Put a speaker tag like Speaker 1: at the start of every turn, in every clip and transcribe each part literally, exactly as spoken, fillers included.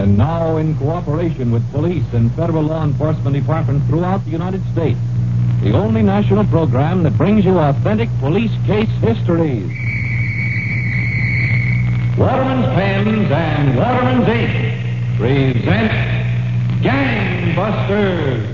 Speaker 1: And now, in cooperation with police and federal law enforcement departments throughout the United States, the only national program that brings you authentic police case histories. Waterman's Pens and Waterman's Ink present Gangbusters.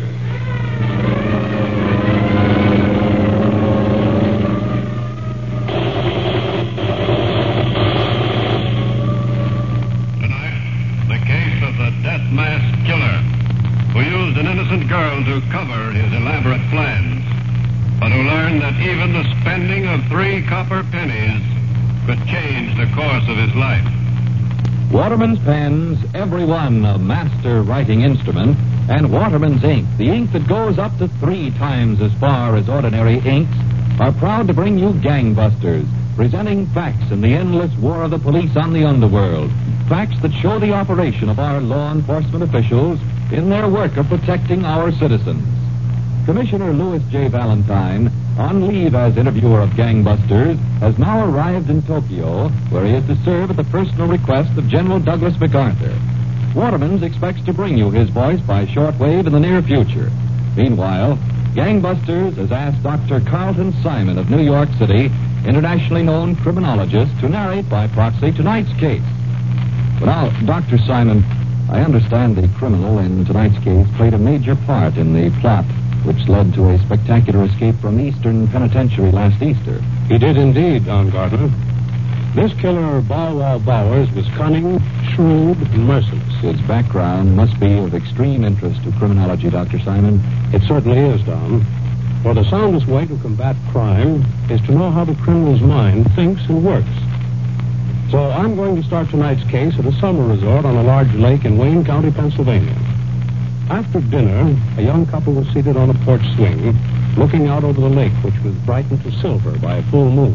Speaker 2: Death mask killer who used an innocent girl to cover his elaborate plans, but who learned that even the spending of three copper pennies could change the course of his life.
Speaker 1: Waterman's Pens, every one a master writing instrument, and Waterman's Ink, the ink that goes up to three times as far as ordinary inks, are proud to bring you Gangbusters, presenting facts in the endless war of the police on the underworld. Facts that show the operation of our law enforcement officials in their work of protecting our citizens. Commissioner Louis J. Valentine, on leave as interviewer of Gangbusters, has now arrived in Tokyo, where he is to serve at the personal request of General Douglas MacArthur. Waterman's expects to bring you his voice by shortwave in the near future. Meanwhile, Gangbusters has asked Doctor Carlton Simon of New York City, internationally known criminologist, to narrate by proxy tonight's case. Now, Doctor Simon, I understand the criminal in tonight's case played a major part in the plot which led to a spectacular escape from Eastern Penitentiary last Easter.
Speaker 3: He did indeed, Don Gardner. This killer, Bow Wow Bowers, was cunning, shrewd, and merciless.
Speaker 1: His background must be of extreme interest to criminology, Doctor Simon.
Speaker 3: It certainly is, Don. For the soundest way to combat crime is to know how the criminal's mind thinks and works. So I'm going to start tonight's case at a summer resort on a large lake in Wayne County, Pennsylvania. After dinner, a young couple was seated on a porch swing, looking out over the lake, which was brightened to silver by a full moon.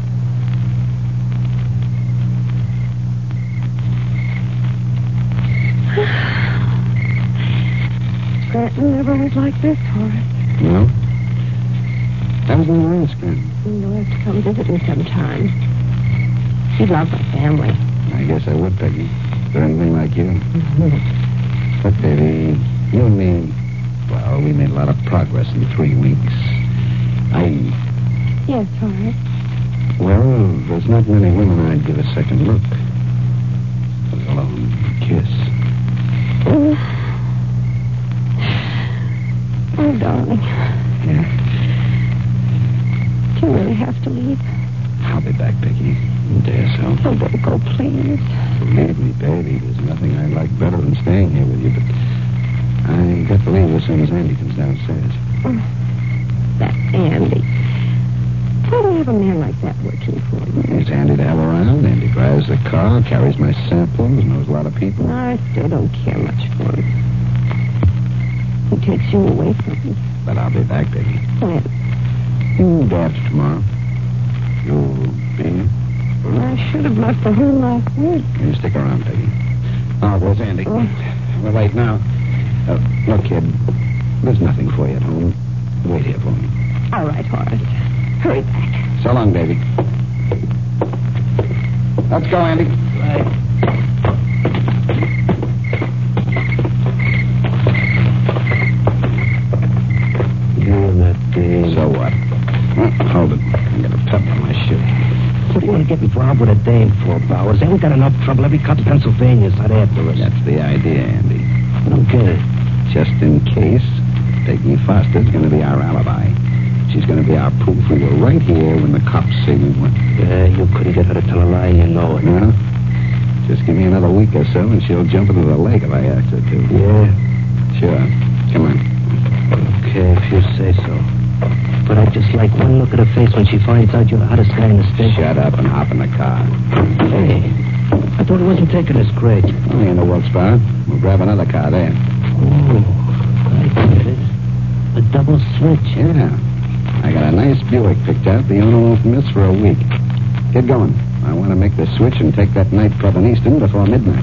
Speaker 4: Scranton never was like this, Horace.
Speaker 5: No? That was in Scranton.
Speaker 4: You'll have to come visit me sometime. She'd love my family.
Speaker 5: I guess I would, Peggy. For anything like you.
Speaker 4: Mm-hmm.
Speaker 5: But, baby, you and me, well, we made a lot of progress in three weeks. I...
Speaker 4: Yes, Horace.
Speaker 5: Well, there's not many women I'd give a second look. Let alone a kiss.
Speaker 4: Oh, oh darling.
Speaker 5: Yeah?
Speaker 4: Do you really have to leave?
Speaker 5: I'll be back, Peggy. Dare so.
Speaker 4: Oh, don't go, please.
Speaker 5: Believe me, baby, there's nothing I like better than staying here with you, but I got to leave as soon as Andy comes downstairs.
Speaker 4: Oh, that Andy. Why do you have a man like that working for you?
Speaker 5: It's handy to have around. Andy drives the car, carries my samples, knows a lot of people.
Speaker 4: I still don't care much for him. He takes you away from me.
Speaker 5: But I'll be back, Peggy.
Speaker 4: When?
Speaker 5: Mm, day after tomorrow. You'll be here?
Speaker 4: I should have left for home last week.
Speaker 5: You stick around, Peggy. Oh, where's Andy?
Speaker 4: Oh.
Speaker 5: We're late now. Uh, look, kid, there's nothing for you at home. Wait here for me.
Speaker 4: All right, Horace. Hurry back.
Speaker 5: So long, baby. Let's go, Andy.
Speaker 4: Right.
Speaker 5: You and that Dave. So what? Well, hold it. I got a pebble on my shoe.
Speaker 6: What do you want to get involved with a dame for, Bowers? Ain't we got enough trouble? Every cop in Pennsylvania's not after us.
Speaker 5: That's the idea, Andy.
Speaker 6: I don't get it.
Speaker 5: Just in case, Peggy Foster's going to be our alibi. She's going to be our proof we were right here when the cops say we weren't.
Speaker 6: Yeah, you couldn't get her to tell a lie, you know it.
Speaker 5: No? Just give me another week or so, and she'll jump into the lake if I ask her to.
Speaker 6: Yeah?
Speaker 5: Sure. Come on.
Speaker 6: Okay, if you say so. But I'd just like one look at her face when she finds out you're the hottest guy in the state.
Speaker 5: Shut up and hop in the car.
Speaker 6: Hey, I thought it wasn't taking us great.
Speaker 5: Only in the Wilkes-Barre. We'll grab another car there.
Speaker 6: Oh, I get it. A double switch.
Speaker 5: Yeah. I got a nice Buick picked out. The owner won't miss for a week. Get going. I want to make the switch and take that nightclub in Easton before midnight.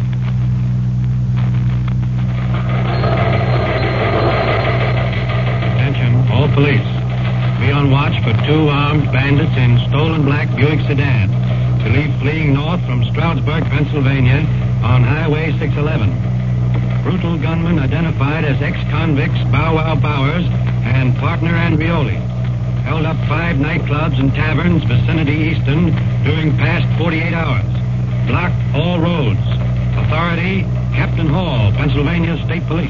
Speaker 2: Attention, all police. Be on watch for two armed bandits in stolen black Buick sedan. Believed fleeing north from Stroudsburg, Pennsylvania,
Speaker 7: on Highway six eleven. Brutal gunman identified as ex-convicts Bow Wow Bowers and partner Andrioli held up five nightclubs and taverns vicinity Easton during past forty-eight hours. Blocked all roads. Authority, Captain Hall, Pennsylvania State Police.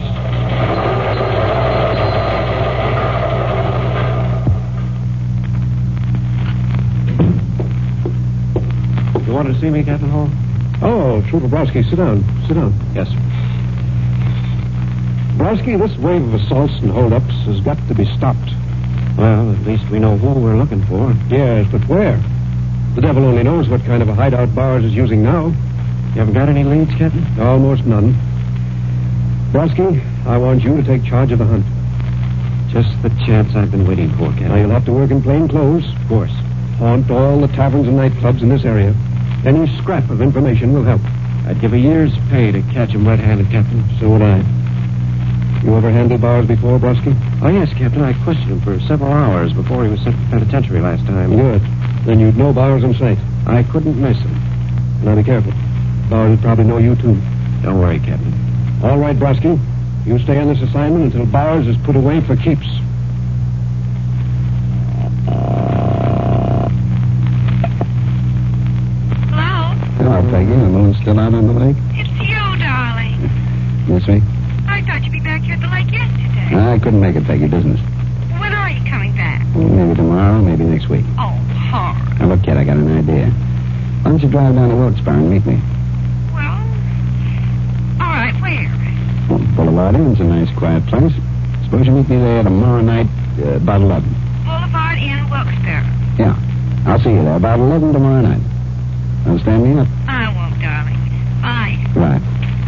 Speaker 3: You wanted to see me, Captain Hall? Oh, Trooper Brodsky, sit down. Sit down. Yes, sir. Brodsky, this wave of assaults and holdups has got to be stopped. Well, at least we know who we're looking for. Yes, but where? The devil only knows what kind of a hideout Bowers is using now. You haven't got any leads, Captain? Almost none. Brodsky, I want you to take charge of the hunt. Just the chance I've been waiting for, Captain. Now, you'll have to work in plain clothes. Of course. Haunt all the taverns and nightclubs in this area. Any scrap of information will help. I'd give a year's pay to catch him red-handed, Captain. So would I. You ever handled Bowers before, Brodsky? Oh, yes, Captain. I questioned him for several hours before he was sent to the penitentiary last time. Good. Then you'd know Bowers in sight. I couldn't miss him. Now, be careful. Bowers would probably know you, too. Don't worry, Captain. All right, Brodsky. You stay on this assignment until Bowers is put away for keeps.
Speaker 5: Hello, Peggy. The moon's still out on the lake?
Speaker 8: It's you, darling.
Speaker 5: Yes, me?
Speaker 8: I thought you'd be back here at the lake yesterday.
Speaker 5: I couldn't make it, Peggy. Business.
Speaker 8: When are you coming back?
Speaker 5: Maybe tomorrow, maybe next week.
Speaker 8: Oh, hard.
Speaker 5: Now, look, kid, I got an idea. Why don't you drive down to Wilkes-Barre and meet me?
Speaker 8: Well, all right, where?
Speaker 5: Well, Boulevard Inn's a nice, quiet place. Suppose you meet me there tomorrow night, uh, about eleven.
Speaker 8: Boulevard Inn, Wilkes-Barre.
Speaker 5: Yeah. I'll see you there about eleven tomorrow night. Understand me up?
Speaker 8: I won't, darling. Bye.
Speaker 5: Right.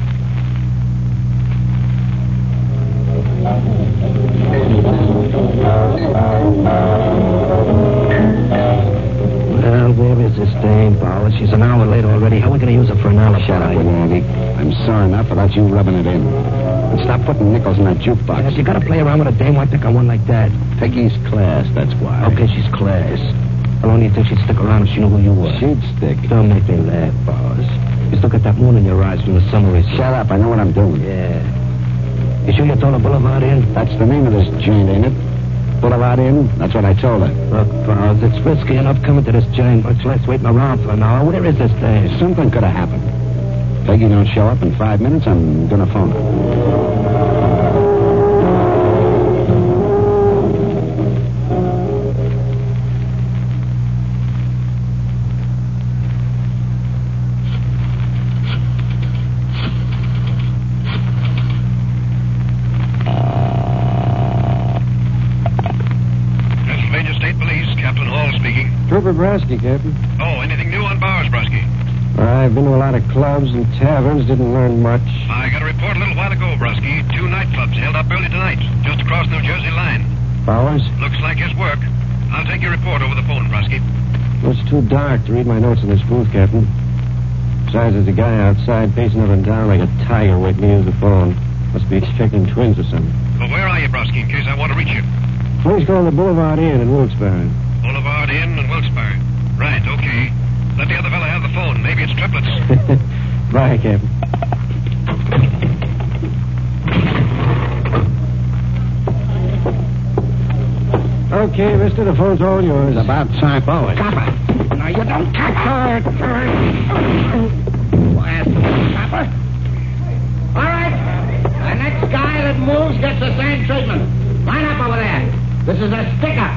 Speaker 6: Well, where is this dame, Bowers? She's an hour late already. How are we going to use her for an alibi?
Speaker 5: Shut up, will you, Andy? I'm sorry enough without you rubbing it in. And stop putting nickels in that jukebox.
Speaker 6: Yeah, if you got to play around with a dame, why pick on one like that?
Speaker 5: Peggy's class, that's why.
Speaker 6: Okay, she's class. How long do you think she'd stick around if she knew who you were?
Speaker 5: She'd stick.
Speaker 6: Don't make me laugh, Bowers. You still got that moon in your eyes from the summer resort.
Speaker 5: Shut up, I know what I'm doing.
Speaker 6: Yeah. You sure you told her Boulevard Inn?
Speaker 5: That's the name of this joint, ain't it? Boulevard Inn? That's what I told her.
Speaker 6: Look, Bowers, it's risky enough coming to this joint, much less waiting around for an hour. Where is this dame?
Speaker 5: Something could have happened. Peggy don't show up in five minutes, I'm gonna phone her.
Speaker 3: Trooper Brodsky, Captain.
Speaker 2: Oh, anything new on Bowers, Brodsky?
Speaker 3: I've been to a lot of clubs and taverns, didn't learn much.
Speaker 2: I got a report a little while ago, Brodsky. Two nightclubs held up early tonight, just across New Jersey line.
Speaker 3: Bowers?
Speaker 2: Looks like his work. I'll take your report over the phone, Brodsky.
Speaker 3: Well, it's too dark to read my notes in this booth, Captain. Besides, there's a guy outside pacing up and down like a tiger waiting to use the phone. Must be expecting twins or something.
Speaker 2: Well, where are you, Brodsky, in case I want to reach you?
Speaker 3: Place called the Boulevard Inn in Wilkes-Barre.
Speaker 2: Boulevard Inn and Wilkes-Barre. Right, okay. Let the other fella have the phone. Maybe it's triplets.
Speaker 3: Bye, Captain. Okay, mister, the phone's all yours.
Speaker 5: It's about time. Bowers.
Speaker 6: Copper. No, you don't touch her. Quiet, Copper.
Speaker 9: All right. The next guy that moves gets the same treatment. Line up over there. This is a stick-up.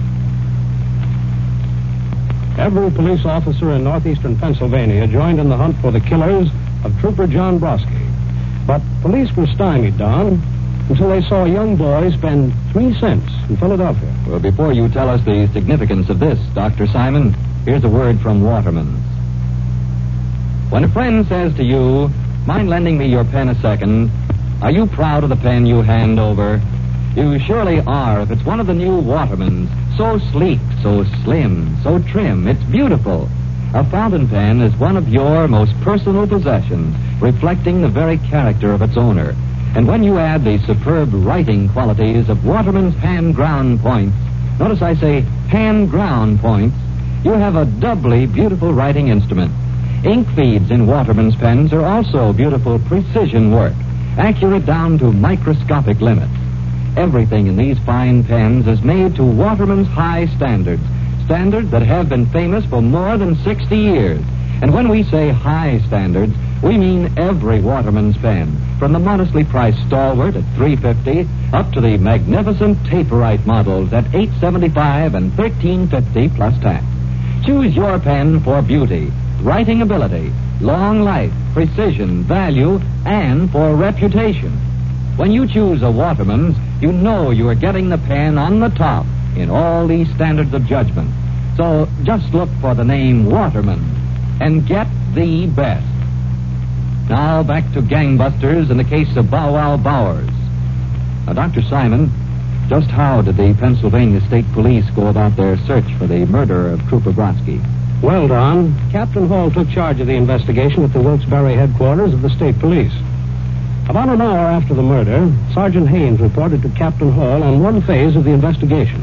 Speaker 3: Every police officer in northeastern Pennsylvania joined in the hunt for the killers of Trooper John Brodsky. But police were stymied, Don, until they saw a young boy spend three cents in Philadelphia.
Speaker 1: Well, before you tell us the significance of this, Doctor Simon, here's a word from Waterman's. When a friend says to you, mind lending me your pen a second, are you proud of the pen you hand over? You surely are if it's one of the new Watermans. So sleek, so slim, so trim. It's beautiful. A fountain pen is one of your most personal possessions, reflecting the very character of its owner. And when you add the superb writing qualities of Waterman's hand-ground points, notice I say hand-ground points, you have a doubly beautiful writing instrument. Ink feeds in Waterman's pens are also beautiful precision work, accurate down to microscopic limits. Everything in these fine pens is made to Waterman's high standards, standards that have been famous for more than sixty years. And when we say high standards, we mean every Waterman's pen, from the modestly priced Stalwart at three dollars and fifty cents up to the magnificent Taperite models at eight dollars and seventy-five cents and thirteen dollars and fifty cents plus tax. Choose your pen for beauty, writing ability, long life, precision, value, and for reputation. When you choose a Waterman's, you know you are getting the pen on the top in all these standards of judgment. So just look for the name Waterman and get the best. Now back to gangbusters in the case of Bow Wow Bowers. Now, Doctor Simon, just how did the Pennsylvania State Police go about their search for the murder of Trooper Brodsky?
Speaker 3: Well, Don, Captain Hall took charge of the investigation at the Wilkes-Barre headquarters of the State Police. About an hour after the murder, Sergeant Haynes reported to Captain Hall on one phase of the investigation.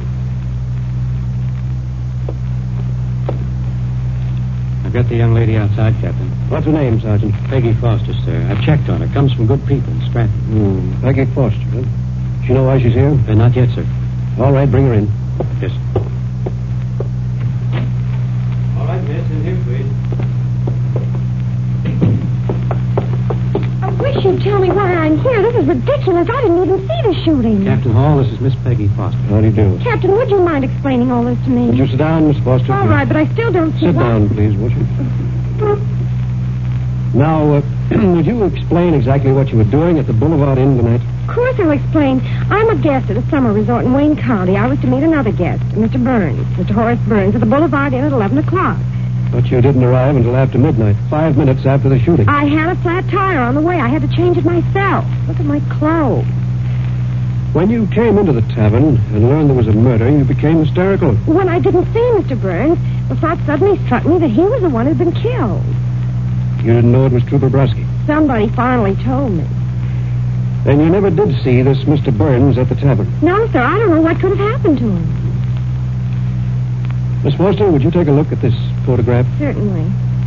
Speaker 6: I've got the young lady outside, Captain.
Speaker 3: What's her name, Sergeant?
Speaker 6: Peggy Foster, sir. I've checked on her. Comes from good people in Scranton.
Speaker 3: Hmm, Peggy Foster, huh? She know why she's here?
Speaker 6: Uh, not yet, sir.
Speaker 3: All right, bring her in.
Speaker 6: Yes. All right, miss. In here, please.
Speaker 4: I wish you'd tell me why I'm here. This is ridiculous. I didn't even see the shooting.
Speaker 6: Captain Hall, this is Miss Peggy Foster.
Speaker 3: How do you do?
Speaker 4: Captain, would you mind explaining all this to me?
Speaker 3: Would you sit down, Miss Foster?
Speaker 4: All right, but I still don't see
Speaker 3: Sit
Speaker 4: why...
Speaker 3: down, please, won't you? Now, uh, would you explain exactly what you were doing at the Boulevard Inn tonight?
Speaker 4: Of course I'll explain. I'm a guest at a summer resort in Wayne County. I was to meet another guest, Mister Burns, Mister Horace Burns, at the Boulevard Inn at eleven o'clock.
Speaker 3: But you didn't arrive until after midnight, five minutes after the shooting.
Speaker 4: I had a flat tire on the way. I had to change it myself. Look at my clothes.
Speaker 3: When you came into the tavern and learned there was a murder, you became hysterical.
Speaker 4: When I didn't see Mister Burns, the thought suddenly struck me that he was the one who'd been killed.
Speaker 3: You didn't know it was Trooper Brodsky.
Speaker 4: Somebody finally told me.
Speaker 3: Then you never did see this Mister Burns at the tavern.
Speaker 4: No, sir. I don't know what could have happened to him.
Speaker 3: Miss Foster, would you take a look at this photograph?
Speaker 4: Certainly.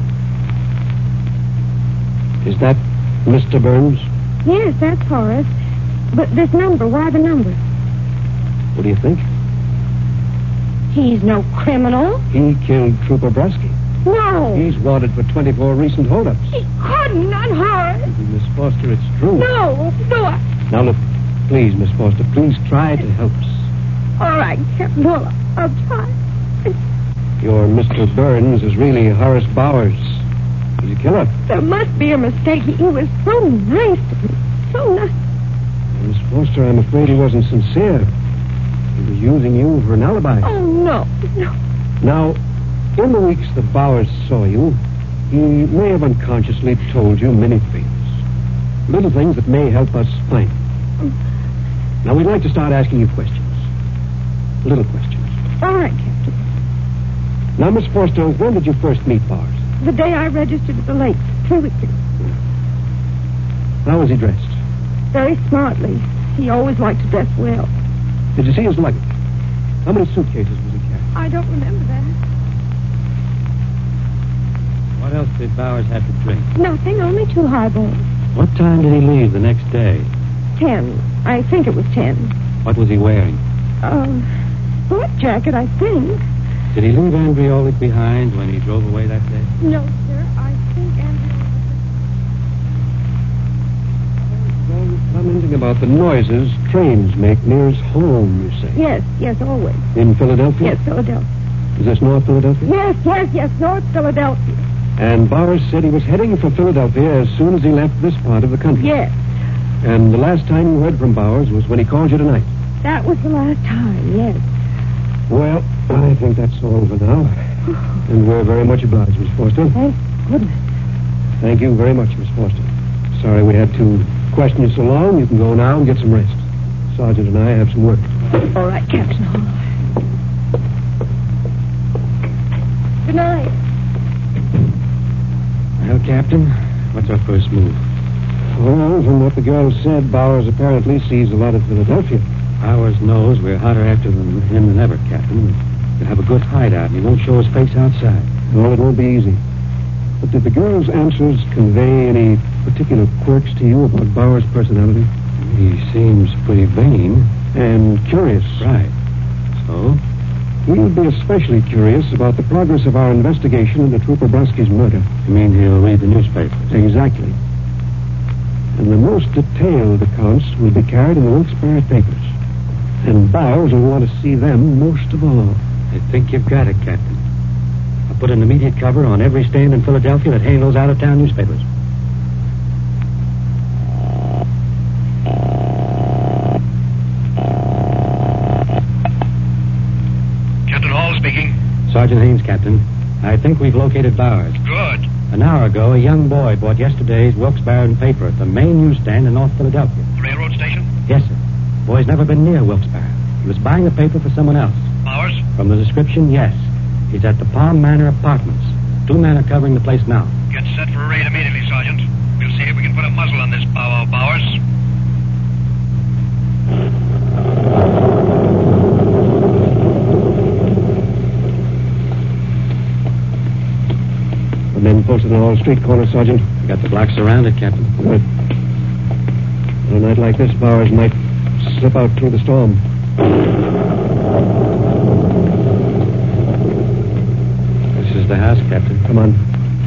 Speaker 3: Is that Mister Burns?
Speaker 4: Yes, that's Horace. But this number, why the number?
Speaker 3: What do you think?
Speaker 4: He's no criminal.
Speaker 3: He killed Trooper Brodsky.
Speaker 4: No.
Speaker 3: He's wanted for twenty-four recent holdups.
Speaker 4: He couldn't, not Horace.
Speaker 3: Miss Foster, it's true.
Speaker 4: No, no. I...
Speaker 3: Now, look, please, Miss Foster, please try to help us.
Speaker 4: All right, Captain Hall, I'll try.
Speaker 3: Your Mister Burns is really Horace Bowers. He's a killer.
Speaker 4: There must be a mistake. He was so nice to me. So nice.
Speaker 3: Miss Foster, I'm afraid he wasn't sincere. He was using you for an alibi.
Speaker 4: Oh, no, no.
Speaker 3: Now, in the weeks that Bowers saw you, he may have unconsciously told you many things. Little things that may help us find him. Now, we'd like to start asking you questions. Little questions.
Speaker 4: All right, Captain.
Speaker 3: Now, Miss Foster, when did you first meet Bowers?
Speaker 4: The day I registered at the lake, three weeks ago.
Speaker 3: How was he dressed?
Speaker 4: Very smartly. He always liked to dress well.
Speaker 3: Did you see his luggage? How many suitcases was he carrying?
Speaker 4: I don't remember that.
Speaker 6: What else did Bowers have to drink?
Speaker 4: Nothing, only two highballs.
Speaker 6: What time did he leave the next day?
Speaker 4: Ten. I think it was ten.
Speaker 6: What was he wearing?
Speaker 4: Um, sport jacket, I think.
Speaker 6: Did he leave Andriolic behind when he drove away that day?
Speaker 4: No, sir. I think Andrew...
Speaker 3: Commenting about the noises trains make near his home, you say?
Speaker 4: Yes, yes, always.
Speaker 3: In Philadelphia?
Speaker 4: Yes, Philadelphia.
Speaker 3: Is this North Philadelphia?
Speaker 4: Yes, yes, yes, North Philadelphia.
Speaker 3: And Bowers said he was heading for Philadelphia as soon as he left this part of the country.
Speaker 4: Yes.
Speaker 3: And the last time you heard from Bowers was when he called you tonight.
Speaker 4: That was the last time, yes.
Speaker 3: Well, I think that's all for now. And we're very much obliged, Miss Foster.
Speaker 4: Thank goodness.
Speaker 3: Thank you very much, Miss Foster. Sorry we had to question you so long. You can go now and get some rest. Sergeant and I have some work.
Speaker 4: All right, Captain Hall. Good night.
Speaker 6: Well, Captain, what's our first move?
Speaker 3: Well, from what the girl said, Bowers apparently sees a lot of Philadelphia.
Speaker 6: Bowers knows we're hotter after than him than ever, Captain. We'll have a good hideout, and he won't show his face outside.
Speaker 3: Well, it won't be easy. But did the girl's answers convey any particular quirks to you about Bauer's personality?
Speaker 6: He seems pretty vain.
Speaker 3: And curious.
Speaker 6: Right. So?
Speaker 3: We would be especially curious about the progress of our investigation into Trooper Brusky's murder.
Speaker 6: You mean he'll read the newspapers?
Speaker 3: Exactly. And the most detailed accounts will be carried in the Wilkes-Barre papers. And Bowers will want to see them most of all.
Speaker 6: I think you've got it, Captain. I'll put an immediate cover on every stand in Philadelphia that handles out-of-town newspapers.
Speaker 7: Captain Hall speaking.
Speaker 6: Sergeant Haynes, Captain. I think we've located Bowers.
Speaker 7: Good.
Speaker 6: An hour ago, a young boy bought yesterday's Wilkes-Barre paper at the main newsstand in North Philadelphia.
Speaker 7: The railroad station?
Speaker 6: Yes, sir. Boy's never been near Wilkes-Barre. He was buying the paper for someone else.
Speaker 7: Bowers?
Speaker 6: From the description, yes. He's at the Palm Manor Apartments. Two men are covering the place now.
Speaker 7: Get set for a raid immediately, Sergeant. We'll see if we can put a muzzle on this Bow Wow Bowers.
Speaker 3: The men posted on all street corners, Sergeant.
Speaker 6: We got the block surrounded, Captain.
Speaker 3: Good. On a night like this, Bowers might slip out through the storm.
Speaker 6: This is the house, Captain.
Speaker 3: Come on.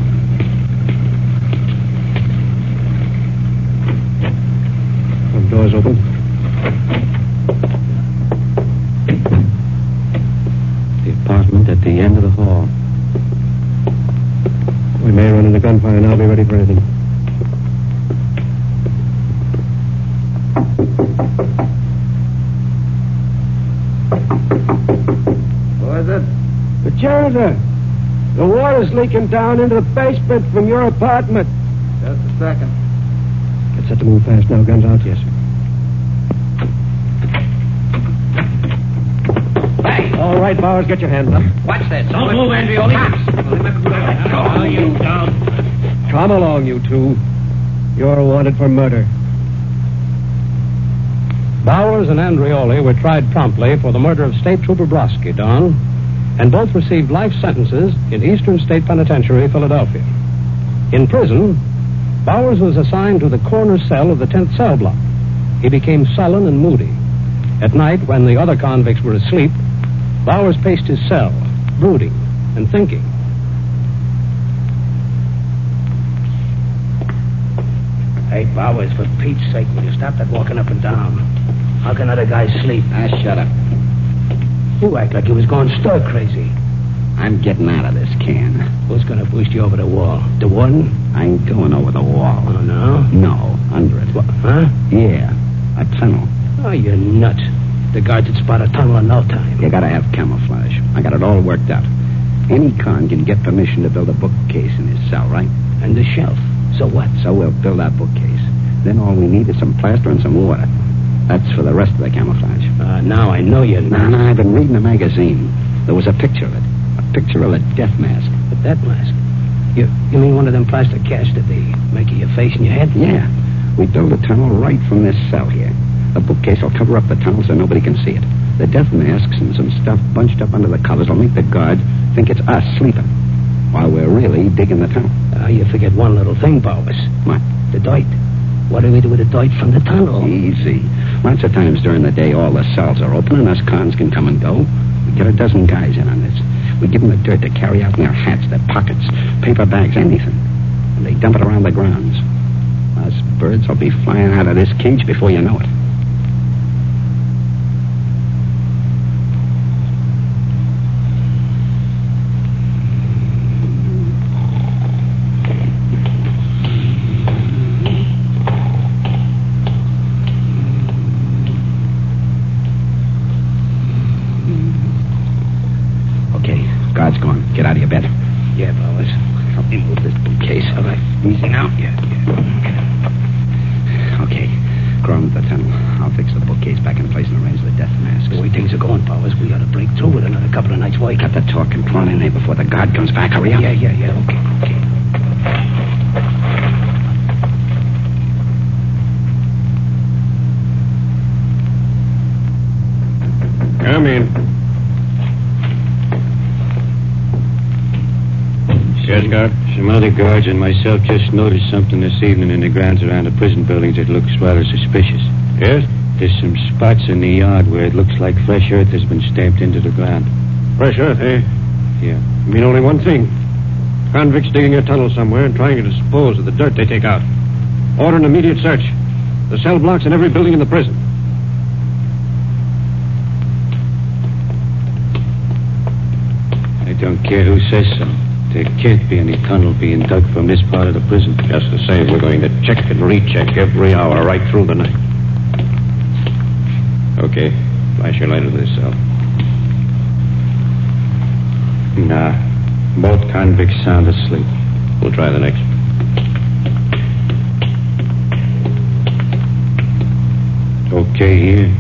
Speaker 3: Front door's open.
Speaker 6: The apartment at the end of the hall.
Speaker 3: We may run into gunfire now. Be ready for anything.
Speaker 9: Who is it?
Speaker 3: The janitor. The water's leaking down into the basement from your apartment.
Speaker 9: Just a second.
Speaker 3: Get set to move fast now. Guns out. Yes, sir.
Speaker 9: Hey!
Speaker 3: All right, Bowers, get your hands up.
Speaker 9: Watch this. Don't move, Andreoli.
Speaker 3: Go, you down. Come along, you two. You're wanted for murder.
Speaker 10: Bowers and Andreoli were tried promptly for the murder of State Trooper Brosky, Don, and both received life sentences in Eastern State Penitentiary, Philadelphia. In prison, Bowers was assigned to the corner cell of the tenth cell block. He became sullen and moody. At night, when the other convicts were asleep, Bowers paced his cell, brooding and thinking.
Speaker 6: Hey, Bowers, for Pete's sake, will you stop that walking up and down? How can other guys sleep?
Speaker 5: Ah, shut up.
Speaker 6: You act like you was going stir crazy.
Speaker 5: I'm getting out of this can.
Speaker 6: Who's going to boost you over the wall? The warden?
Speaker 5: I ain't going over the wall.
Speaker 6: Oh, no?
Speaker 5: No, under it.
Speaker 6: What, huh?
Speaker 5: Yeah, a tunnel.
Speaker 6: Oh, you're nuts. The guards would spot a tunnel in no time.
Speaker 5: You gotta have camouflage. I got it all worked out. Any con can get permission to build a bookcase in his cell, right?
Speaker 6: And the shelf. So what?
Speaker 5: So we'll build our bookcase. Then all we need is some plaster and some water. That's for the rest of the camouflage.
Speaker 6: Uh, now I know you're
Speaker 5: No,
Speaker 6: nuts.
Speaker 5: no, I've been reading a magazine. There was a picture of it. A picture of a death mask.
Speaker 6: But that mask? You you mean one of them plaster casts that they make of your face and your head?
Speaker 5: Yeah. We build a tunnel right from this cell here. The bookcase will cover up the tunnel so nobody can see it. The death masks and some stuff bunched up under the covers will make the guard think it's us sleeping, while we're really digging the tunnel.
Speaker 6: Ah, uh, you forget one little thing, Bowers.
Speaker 5: What?
Speaker 6: The dirt. What do we do with the dirt from the tunnel?
Speaker 5: Easy. Lots of times during the day, all the cells are open and us cons can come and go. We get a dozen guys in on this. We give them the dirt to carry out in their hats, their pockets, paper bags, anything. And they dump it around the grounds. Us birds will be flying out of this cage before you know it. Guard's gone. Get out of your bed.
Speaker 6: Yeah, Bowers.
Speaker 5: Help me move this bookcase.
Speaker 6: All right.
Speaker 5: Easy now. Yeah, yeah. Okay. Crawl into the tunnel. I'll fix the bookcase back in place and arrange the death masks.
Speaker 6: The way things are going, Bowers, we ought to break through with another couple of nights' work.
Speaker 5: Got the talk and crawl in there before the guard comes back. Hurry up.
Speaker 6: Yeah, yeah, yeah. Okay, okay.
Speaker 3: Come in.
Speaker 7: Yes, guard.
Speaker 6: Some other
Speaker 11: guards and myself just noticed something this evening in the grounds around the prison buildings that looks rather suspicious.
Speaker 3: Yes?
Speaker 11: There's some spots in the yard where it looks like fresh earth has been stamped into the ground.
Speaker 3: Fresh earth, eh?
Speaker 11: Yeah.
Speaker 3: You mean only one thing. Convicts digging a tunnel somewhere and trying to dispose of the dirt they take out. Order an immediate search. The cell blocks in every building in the prison.
Speaker 11: I don't care who says so. There can't be any tunnel being dug from this part of the prison.
Speaker 3: Just the same, we're going to check and recheck every hour right through the night. Okay, flash your light into this cell.
Speaker 11: Nah, both convicts sound asleep.
Speaker 3: We'll try the next.
Speaker 11: Okay here.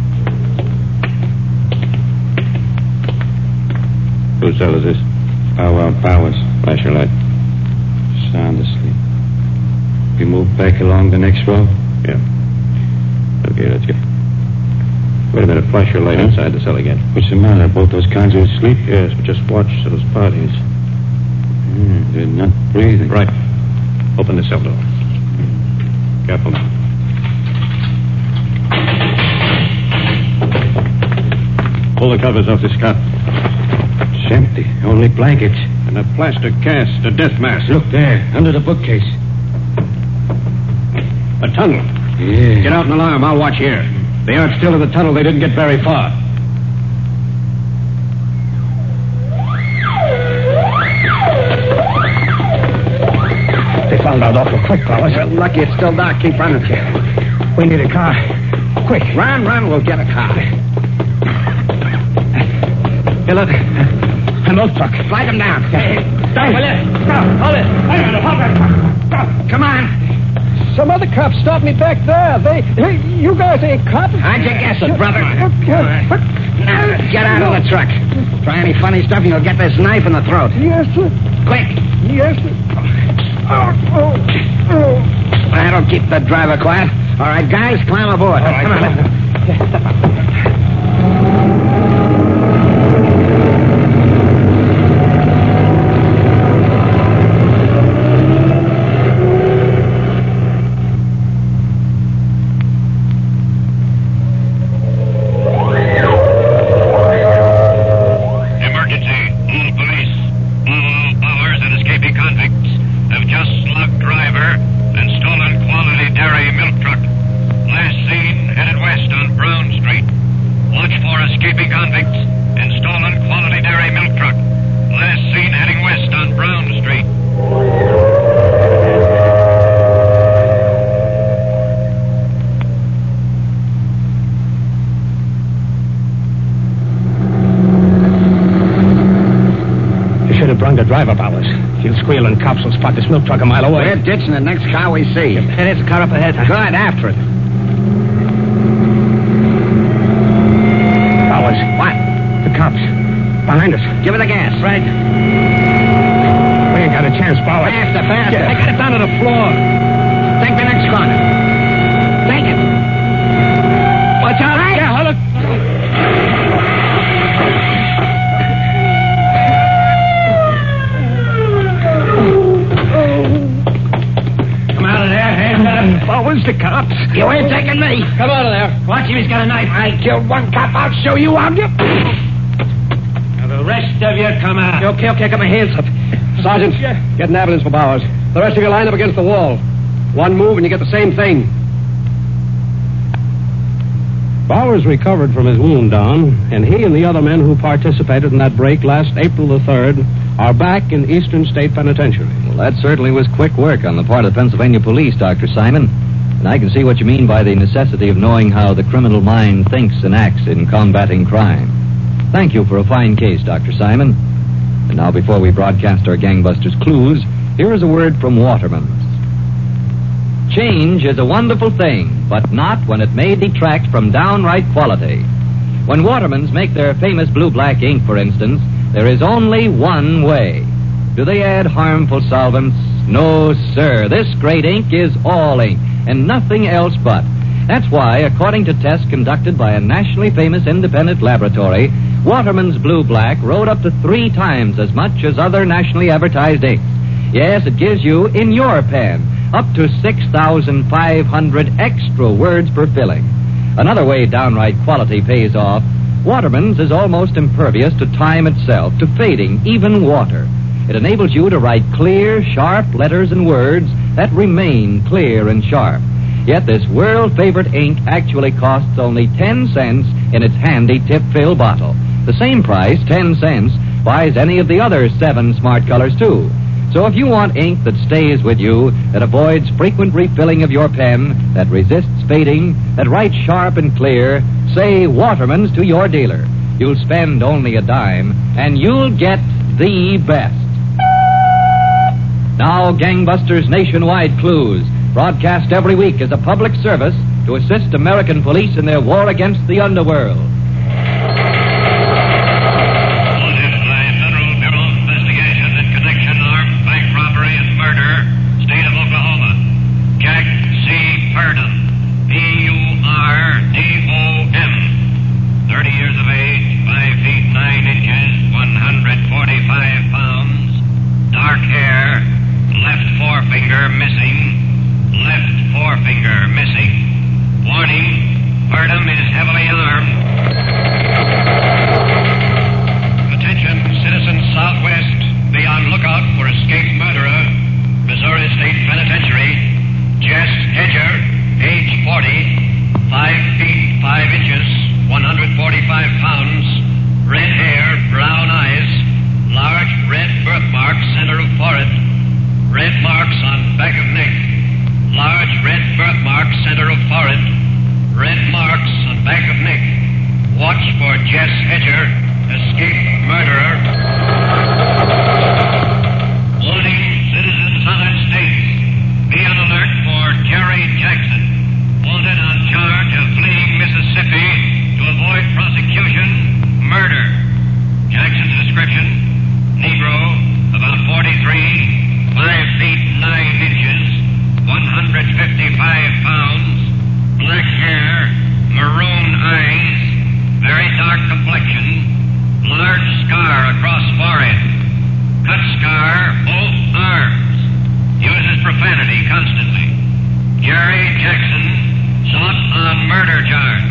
Speaker 3: Whose cell is this?
Speaker 11: Powell Powers.
Speaker 3: Flash your light.
Speaker 11: Sound asleep. We move back along the next row?
Speaker 3: Yeah. Okay, let's go. Wait a minute. Flash your light huh? inside the cell again.
Speaker 11: What's the matter? Both those cons are asleep?
Speaker 3: Yes, but just watch those bodies.
Speaker 11: Mm, they're not breathing.
Speaker 3: Right. Open the cell door. Careful now. Pull the covers off this cot.
Speaker 11: It's empty. Only blankets.
Speaker 3: And a plaster cast, a death mask.
Speaker 11: Look there, under the bookcase.
Speaker 3: A tunnel.
Speaker 11: Yeah.
Speaker 3: Get out and alarm. I'll watch here. They aren't still in the tunnel. They didn't get very far.
Speaker 10: They found out awful quick, Powers.
Speaker 9: You're lucky it's still dark. Keep running, kid.
Speaker 10: We need a car. Quick.
Speaker 9: Run, run. We'll get a car.
Speaker 10: Hey, look. A milk truck.
Speaker 9: Flag him down.
Speaker 10: Hey, will you? Stop. Hold it. Hang on. Hold it. Stop.
Speaker 9: Come on.
Speaker 10: Some other cops stopped me back there. They, hey, you guys ain't cops.
Speaker 9: How'd you guess it, brother?
Speaker 10: Okay. But,
Speaker 9: now, get out of the truck. Try any funny stuff and you'll get this knife in the throat.
Speaker 10: Yes, sir.
Speaker 9: Quick.
Speaker 10: Yes, sir. Oh, oh, oh.
Speaker 9: That'll keep the driver quiet. All right, guys, climb aboard.
Speaker 10: All right,
Speaker 9: come on.
Speaker 10: Come on. The driver, Powers. If you squeal and cops will spot this milk truck a mile away.
Speaker 9: We're ditching the next car we see.
Speaker 10: There's a car up ahead.
Speaker 9: Good, after it.
Speaker 10: Powers.
Speaker 9: What?
Speaker 10: The cops. Behind us.
Speaker 9: Give it the gas.
Speaker 10: Right. We ain't got a chance, Powers.
Speaker 9: Faster, faster.
Speaker 10: Yeah.
Speaker 9: They got it down to the floor. Take the next corner. Take it.
Speaker 10: Watch out.
Speaker 9: Right.
Speaker 10: Yeah, hold it. Powers, the cops.
Speaker 9: You ain't taking me.
Speaker 10: Come out of there.
Speaker 9: Watch him, he's got a knife. I killed one cop. I'll show you how to.
Speaker 10: Now, the rest of you come out.
Speaker 9: Okay, okay, I got my hands up.
Speaker 3: Sergeant, get an ambulance for Bowers. The rest of you line up against the wall. One move and you get the same thing. Bowers recovered from his wound, Don, and he and the other men who participated in that break last April the third are back in Eastern State Penitentiary.
Speaker 1: Well, that certainly was quick work on the part of the Pennsylvania police, Doctor Simon. And I can see what you mean by the necessity of knowing how the criminal mind thinks and acts in combating crime. Thank you for a fine case, Doctor Simon. And now, before we broadcast our gangbusters' clues, here is a word from Waterman's. Change is a wonderful thing, but not when it may detract from downright quality. When Waterman's make their famous blue-black ink, for instance, there is only one way. Do they add harmful solvents? No, sir. This great ink is all ink, and nothing else but. That's why, according to tests conducted by a nationally famous independent laboratory, Waterman's Blue Black wrote up to three times as much as other nationally advertised inks. Yes, it gives you, in your pen, up to six thousand five hundred extra words per filling. Another way downright quality pays off, Waterman's is almost impervious to time itself, to fading, even water. It enables you to write clear, sharp letters and words that remain clear and sharp. Yet this world-favorite ink actually costs only ten cents in its handy tip-fill bottle. The same price, ten cents, buys any of the other seven smart colors, too. So if you want ink that stays with you, that avoids frequent refilling of your pen, that resists fading, that writes sharp and clear, say Waterman's to your dealer. You'll spend only a dime, and you'll get the best. Now, Gangbusters Nationwide Clues, broadcast every week as a public service to assist American police in their war against the underworld.
Speaker 2: Wanted by Federal Bureau of Investigation in connection armed bank robbery and murder, state of Oklahoma. Jack C. Purdom, P U R D O M, thirty years of age, five feet nine inches, one hundred forty-five pounds, dark hair, left forefinger missing. Left forefinger missing. Warning, Purdom is heavily armed. Attention, citizens Southwest. Be on lookout for escaped murderer, Missouri State Penitentiary, Jess Hedger, age forty, five feet five inches, one hundred forty-five pounds, red hair, brown eyes, large red birthmarks center of forehead, red marks on back of neck. Large red birthmark, center of forehead. Red marks on back of neck. Watch for Jess Hedger, escaped murderer. Warning, citizens Southern States. Be on alert for Jerry Jackson, wanted on charge of fleeing Mississippi to avoid prosecution, murder. Jackson's description, Negro, about forty-three, five feet nine inches, one hundred fifty-five pounds, black hair, maroon eyes, very dark complexion, large scar across forehead, cut scar both arms, uses profanity constantly. Jerry Jackson, sought on murder charge.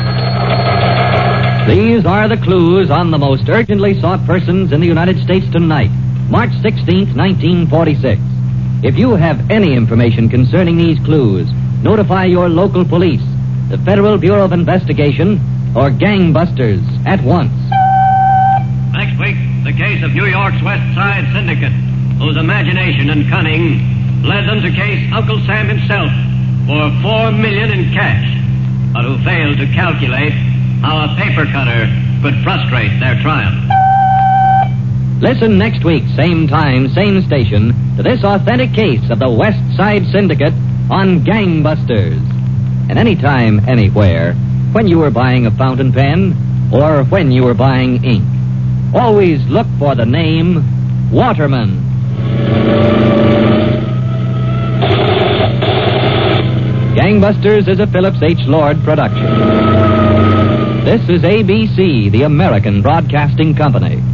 Speaker 1: These are the clues on the most urgently sought persons in the United States tonight, March sixteenth, nineteen forty-six. If you have any information concerning these clues, notify your local police, the Federal Bureau of Investigation, or Gangbusters at once.
Speaker 7: Next week, the case of New York's West Side Syndicate, whose imagination and cunning led them to case Uncle Sam himself for four million dollars in cash, but who failed to calculate how a paper cutter could frustrate their triumph.
Speaker 1: Listen next week, same time, same station, to this authentic case of the West Side Syndicate on Gangbusters. And anytime, anywhere, when you are buying a fountain pen or when you are buying ink, always look for the name Waterman. Gangbusters is a Phillips H. Lord production. This is A B C, the American Broadcasting Company.